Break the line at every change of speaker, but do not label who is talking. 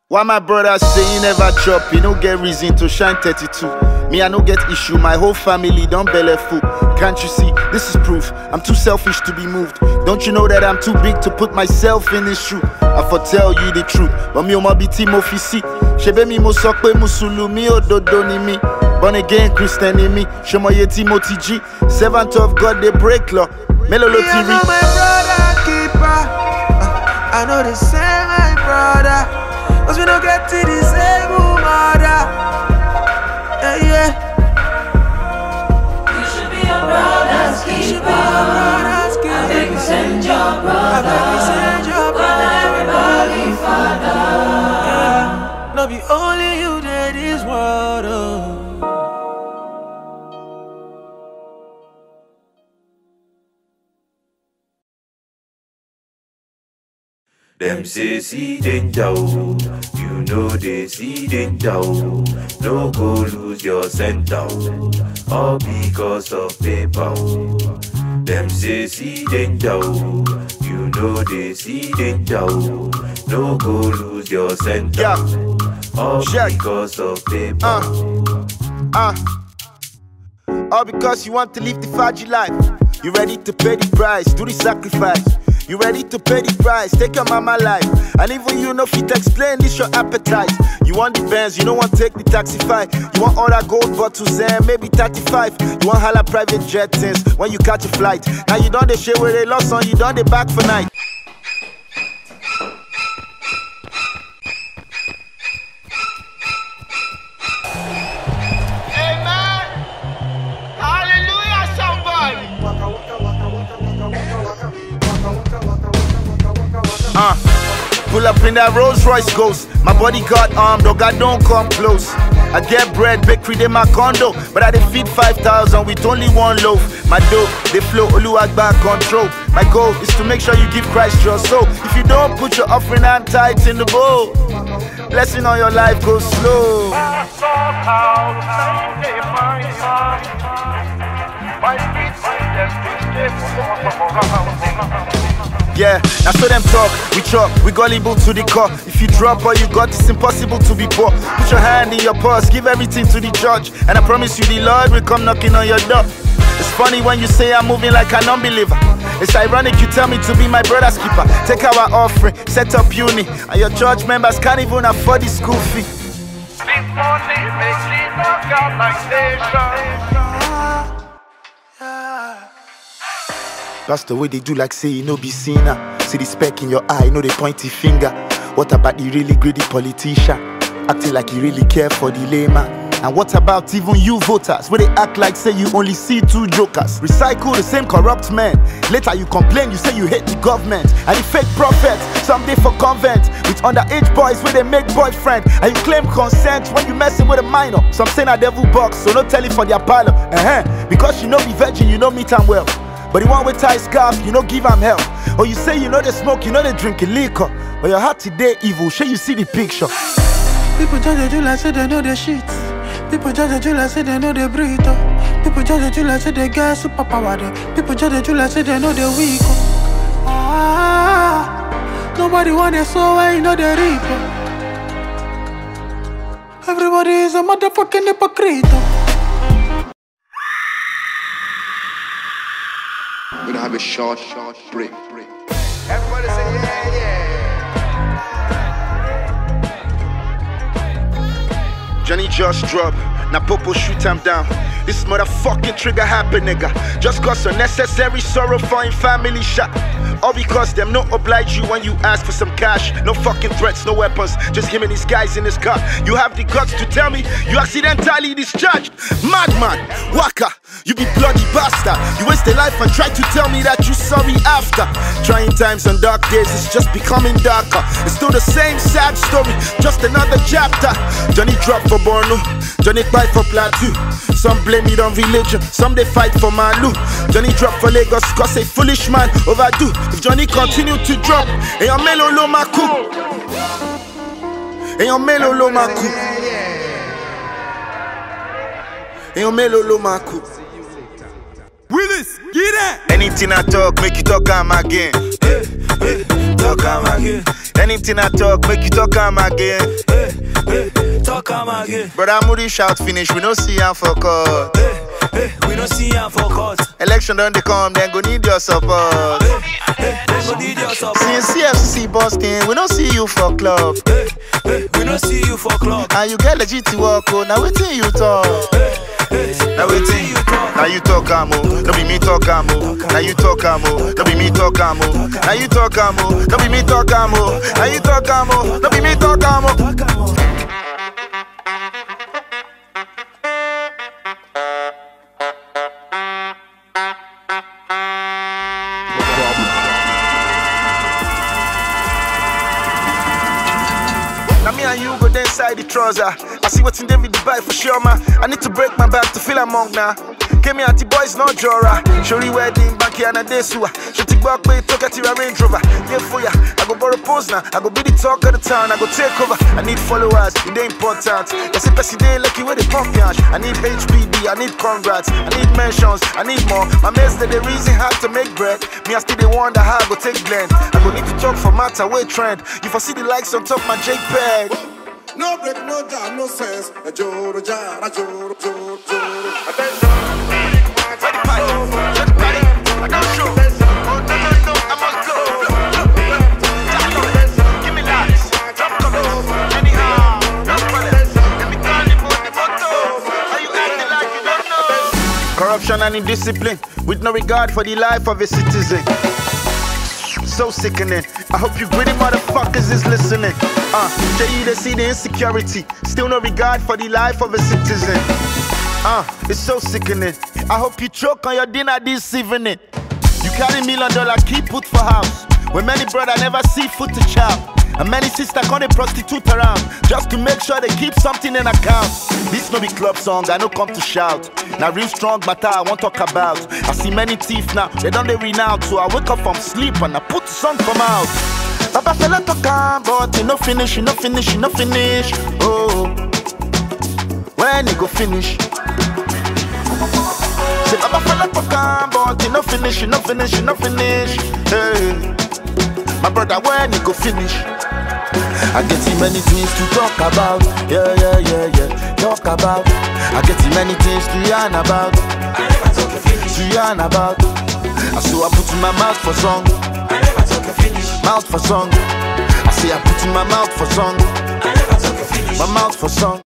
Why my brother say he never chop, he no get reason to shine 32. Me, I no get issue, my whole family don't belly food. Can't you see, this is proof, I'm too selfish to be moved. Don't you know that I'm too big to put myself in this shoe? I foretell you the truth, but me o ma biti mo fisi. Shebe mi mo sokpe musulumi ododo ni mi. Born again Christian in me, Shemoye Timothy G. Servant of God, they break law. Melolo TV.
I know my brother keeper. I know the same my brother. Cause we don't get to the same mother. Yeah.
You should be a brother's keeper. I beg you send your brother. God everybody father.
Yeah. No be only you that is world.
Them say see danger, you know they see danger. No go lose your center, all because of paper. Them say see danger, you know they see danger. No go lose your center, all because of paper.
All because you want to live the Faji life. You ready to pay the price, do the sacrifice. You ready to pay the price, take your mama life. And even you know fit explain this your appetite. You want the Benz, you don't want take the Taxify. You want all that gold bottles and maybe 35. You want hala private jet things when you catch a flight. Now you done the shit where they lost on, you done the back for night. Pull up in that Rolls Royce Ghost. My bodyguard armed, dog, I don't come close. I get bread, bakery in my condo, but I dey feed 5,000 with only one loaf. My dough, they flow, Oluwagba control. My goal is to make sure you give Christ your soul. If you don't put your offering and tithes in the bowl, blessing on your life goes slow. Yeah, now so them talk, we chop, we gullible to the core. If you drop all you got, it's impossible to be poor. Put your hand in your purse, give everything to the judge, and I promise you the Lord will come knocking on your door. It's funny when you say I'm moving like an unbeliever. It's ironic you tell me to be my brother's keeper. Take our offering, set up uni, and your church members can't even afford the school fee.
This money makes it knock out like nation.
That's the way they do, like say you no be seen now. See the speck in your eye, know the pointy finger. What about the really greedy politician? Acting like you really care for the layman. And what about even you voters, where they act like say you only see two jokers? Recycle the same corrupt men. Later you complain, you say you hate the government. And the fake prophets, someday for convent. With underage boys where they make boyfriend. And you claim consent when you messing with a minor. Some say a devil box, so no tell it for their parlor. Because you know be virgin, you know meet and well. But the one with tie scarf, you know give am help. Or you say you know they smoke, you know they drink liquor. But your heart today evil, sure you see the picture.
People judge you like say they know their shit. People judge you like say they know they breathe. People judge you like say they get superpower. People judge you like say they know they weak. Nobody want their soul when you know they reap. Everybody is a motherfucking hypocrite.
We're gonna have a short break.
Everybody say yeah, yeah.
Johnny just drop, now Popo shoot him down. This motherfucking trigger happen, nigga. Just cause unnecessary sorrow for him family shot. All because them no oblige you when you ask for some cash. No fucking threats, no weapons, just him and his guys in his car. You have the guts to tell me you accidentally discharged. Madman, Waka, you be bloody bastard. You waste a life and try to tell me that you sorry after. Trying times and dark days, it's just becoming darker. It's still the same sad story, just another chapter. Johnny drop for Borno, Johnny fight for Plateau. Some blame it on religion, some they fight for Malu. Johnny drop for Lagos, cause a foolish man overdo. If Johnny continue to drop, and your melolo maku, and your melolo maku, and your melolo maku. Willis, get that. Anything I talk, make you talk, I'm again.
talk am again.
Anything I talk, make you talk am again.
Talk am again.
Brother Moody shout finish, we no see him for court.
We don't see him for court.
Election don't they come, then go need your support.
They go need your support.
Since CFC Boston, we don't see you for club.
We don't see you for club.
And you get legit to work, oh, now waiting you talk. Now waiting you talk. Now you talk amo, don't be me talk amo. Now you talk amo, don't be me talk amo. Now you talk amo, don't be me talk amo. Now you talk amo, don't be me talk amo. Now me and you go there inside the trouser. I see what's in David buy for sure, man. I need to break my back to feel among now. Came here at the boys, no jora. Shori wedding back here and a day sewer. She take back way, talk at your Range Rover. Yeah, for ya, I go borrow pose now. I go be the talk of the town. I go take over. I need followers, it ain't important. They say Pessy day lucky where they pump yash. I need HBD, I need congrats, I need mentions, I need more. My mates that the reason how to make bread. Me I still they wonder how I go take blend. I go need to talk for matter, way trend. If I see the likes on top my JPEG.
No break, no jam, no sense. A joro jar, a joro, joro, joro.
Corruption and indiscipline, with no regard for the life of a citizen. So sickening. I hope you gritty motherfuckers is listening. They see the insecurity, still no regard for the life of a citizen. It's so sickening. I hope you choke on your dinner this evening. You carry $1 million key put for house, when many brother never see food to chow. And many sisters gonna prostitute around, just to make sure they keep something in account. This no be club song, I no come to shout. Now real strong matter I won't talk about. I see many thieves now, they don't they renounce. So I wake up from sleep and I put the sun come out. Papa fella talk but you no finish, you no finish, you no finish. Oh, when you go finish? Say Papa fella talk but you no finish, you no finish, you no finish. Hey, my brother, when you go finish? I get too many things to talk about. Yeah, talk about. I get too many things to yarn about.
I never talk a finish.
To yarn about. So I put in my mouth for song.
I never talk a finish.
Mouth for song. I say I put in my mouth for song.
I never talk a finish.
My mouth for song.